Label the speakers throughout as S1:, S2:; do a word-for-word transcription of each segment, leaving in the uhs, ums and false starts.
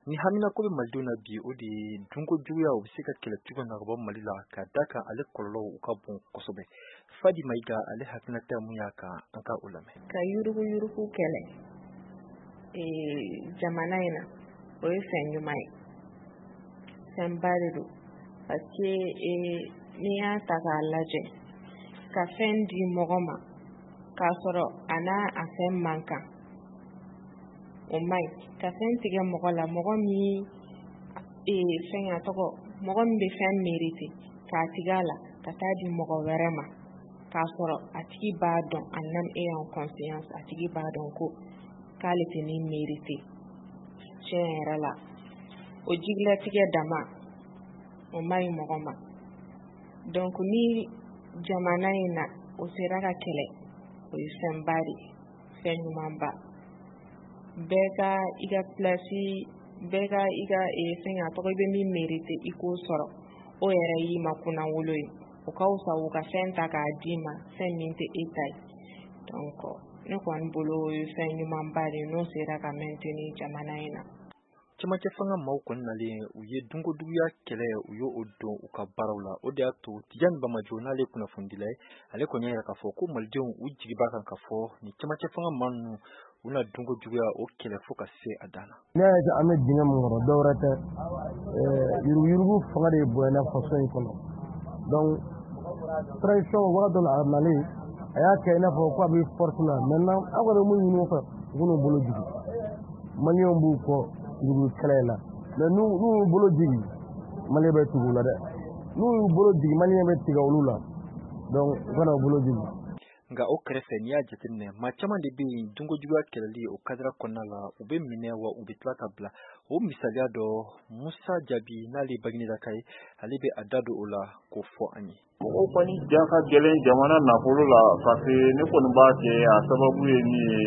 S1: Ni hamina ko be maldenw na bi o de ye dunko juguya o bɛ se ka kɛlɛ cogo na ka bɔ Mali la ka d'a kan ale kɔlɔlɔw u ka bon kosɛbɛ. Fadi Mayiga ale hakilinata mun y'a kan an ka o lamɛn.
S2: Ka yurugu yurugu kɛlɛ jamana in na o ye fɛn ɲuman ye, fɛnba de don parce que n'i y'a ta k'a lajɛ ka fɛn di mɔgɔ ma k'a sɔrɔ a n'a a fɛn man kan o man ɲi. Ka fɛn tigɛ mɔgɔ la, mɔgɔ min fɛn a tɔgɔ mɔgɔ min bɛ fɛn mérité k'a tigɛ a la ka taa di mɔgɔ wɛrɛ ma k'a sɔrɔ a tigi b'a dɔn en âme et en conscience, a tigi b'a dɔn ko k'ale tɛ nin mérité. Tiɲɛ yɛrɛ la o jigilatigɛ dama o man ɲi mɔgɔ ma. Donc ni jamana in na o sera ka kɛlɛ o ye fɛnba de ye, fɛn ɲumanba. Bɛɛ ka i ka place, bɛɛ ka i ka fɛn a tɔgɔ i bɛ min mérité i k'o sɔrɔ, o yɛrɛ y'i ma kunnawolo ye. O ka wusa u ka fɛn ta k'a d'i ma fɛn min tɛ e ta ye. Donc ne kɔni bolo o ye fɛn ɲumanba de ye n'o sera ka maintenir jamana in na.
S1: Cɛmancɛ fanga maaw kɔni nalen u ye dunkojuguya kɛlɛ u y'o don u ka baaraw la. O de y'a to Tijani Bamajo n'ale kunnafonidila ye ale kɔni y'a jira k'a fɔ ko Malidenw u jigi b'a kan k'a fɔ ni cɛmancɛ fanga maa ninnu u na dunkojuguya o kɛlɛ fo ka se a dan na.
S3: Ne y'a an bɛ dingɛ mun kɔrɔ dɔw wɛrɛ tɛ yurugu yurugu fanga de bonyana faso in kɔnɔ. Donc transition wagati dɔ la a nalen a y'a kɛ i n'a fɔ ko a bɛ force la. Maintenant aw kɔni mun ɲini o fɛ u k'u bolo jigi. Maliyɛnw b'u kɔ yurugu kɛlɛ la, mais n'u y'u bolo jigi Maliyɛn bɛ tugu u la dɛ. N'u y'u bolo jigi Maliyɛn bɛ tigɛ olu la. Donc u kana u bolo jigi.
S1: Nka o kɛrɛfɛ n'i y'a jateminɛ maa caman de bɛ yen dunkojuguya kɛlɛli o kadira kɔnɔna la u bɛ minɛ wa u bɛ tila ka bila. O misaliya dɔ Musa Jabi n'ale Baginedaka ye ale bɛ a da don o la k'o fɔ an ye.
S4: O kɔni ja ka gɛlɛn jamana nafolo la parce que ne kɔni b'a kɛ a sababu ye min ye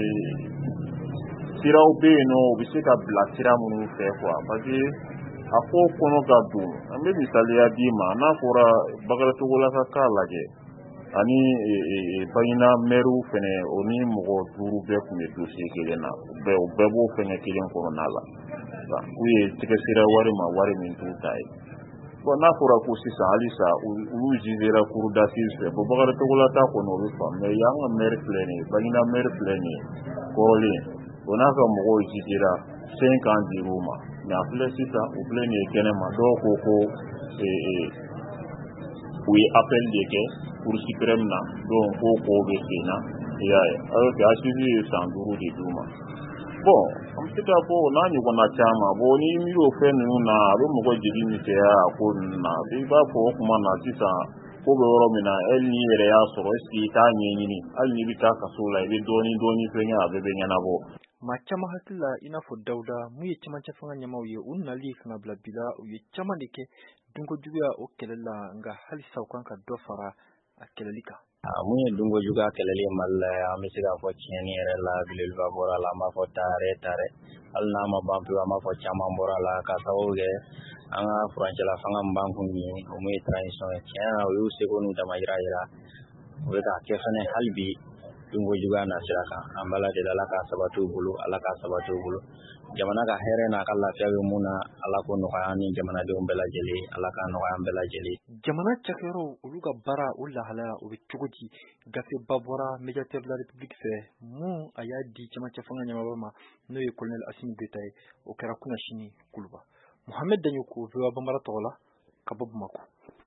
S4: siraw bɛ yen nɔ u bɛ se ka bila sira minnu fɛ quoi parce que a ko kɔnɔ ka don. An bɛ misaliya d'i ma n'a fɔra Bakaracogola ka k'a lajɛ ani Baginda maire fɛnɛ o ni mɔgɔ duuru bɛɛ tun bɛ dossier kelen na u bɛɛ b'o fɛnɛ kelen kɔnɔna la. U ye tigɛsira wari ma wari min t'u ta ye. Bon n'a fɔra ko sisan halisa olu jugera cour d'assises fɛ bon Bakaracogola ta kɔnɔ o bɛ faamu mais yan ka maire filɛ nin ye Baginda maire filɛ nin ye kɔrɔlen o n'a ka mɔgɔw jugera cinq ans dir'u ma mais a filɛ sisan u filɛ nin ye kɛnɛma dɔw ko ko u ye appel de kɛ Cour suprême na donc ko ko bɛ sen na i y'a ye alors que assises ye san duuru de d'u ma. Bon an bɛ se k'a fɔ o n'a ɲɔgɔnna caman bon ni mi y'o fɛn ninnu na a bɛ mɔgɔ jigi misɛnya a ko ninnu na i b'a fɔ o tuma na sisan ko bɛ yɔrɔ min na hali n'i yɛrɛ y'a sɔrɔ est ce que i t'a ɲɛɲini hali n'i bɛ taa kaso la i bɛ dɔɔni dɔɔni fɛnkɛ a bɛɛ bɛ ɲɛnabɔ.
S1: Maa caman hakili la i n'a fɔ Dawuda mun ye cɛmancɛ fanga ɲɛmaaw ye u nali ka na bila bi la u ye caman de kɛ dunkojuguya o kɛlɛ la nka halisa u kan ka dɔ fara a kɛlɛli kan.
S5: Mun ye dunkojuguya kɛlɛli ye Mali la an bɛ se k'a fɔ tiɲɛni yɛrɛ la belebeleba bɔra la an b'a fɔ tare tare hali n'a ma ban pewu an b'a fɔ caman bɔra la ka sababu kɛ an ka furancɛla fanga min b'an kun ye o mun ye transition ye tiɲɛ na o y'u seko n'u damayira yira u bɛ k'a kɛ fɛnɛ hali bi dunkojuguya nasira kan an b'a la deli Ala k'a sabati u bolo Ala k'a sabati u bolo jamana ka hɛrɛ n'a ka lafiya bɛ mun na Ala k'o nɔgɔya ni jamanadenw bɛɛ lajɛlen Ala k'a nɔgɔya an bɛɛ lajɛlen.
S1: Jamana cakɛyɔrɔw olu ka baara o lahalaya o bɛ cogo di gafeba bɔra médiateur de la république fɛ mun a y'a di cɛmancɛ fanga ɲɛmaaba ma n'o ye colonel Asimi Goyita ye o kɛra kunasini kuluba. Mohamed Daɲoko V O A Banbara tɔgɔ la ka bɔ Bamako.